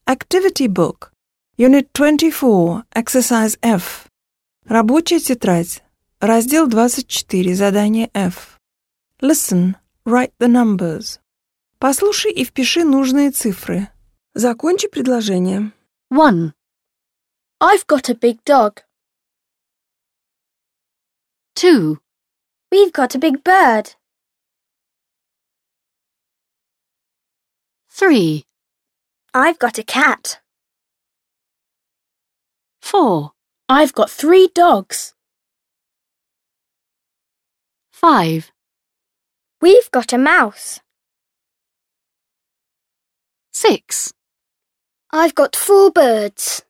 Activity Book. Unit 24. Exercise F. Рабочая тетрадь. Раздел 24. Задание F. Listen. Write the numbers. Послушай и впиши нужные цифры. Закончи предложение. 1. I've got a big dog. 2. We've got a big bird. 3. I've got a cat. 4. I've got 3 dogs. 5. We've got a mouse. 6. I've got 4 birds.